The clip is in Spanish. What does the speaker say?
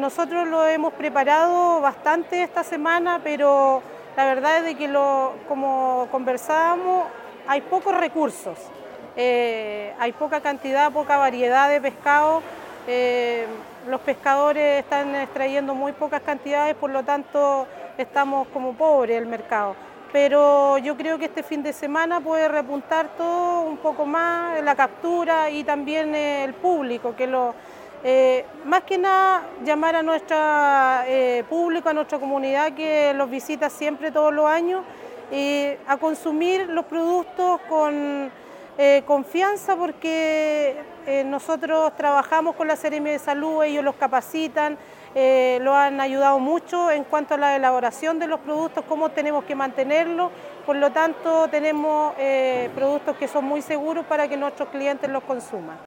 Nosotros lo hemos preparado bastante esta semana, pero la verdad es de que como conversábamos, hay pocos recursos, hay poca cantidad, poca variedad de pescado. Los pescadores están extrayendo muy pocas cantidades, por lo tanto estamos como pobres el mercado. Pero yo creo que este fin de semana puede repuntar todo un poco más, la captura y también el público, más que nada llamar a nuestro público, a nuestra comunidad que los visita siempre todos los años, a consumir los productos con confianza, porque nosotros trabajamos con la Seremia de Salud, ellos los capacitan, lo han ayudado mucho en cuanto a la elaboración de los productos, cómo tenemos que mantenerlos, por lo tanto tenemos productos que son muy seguros para que nuestros clientes los consuman.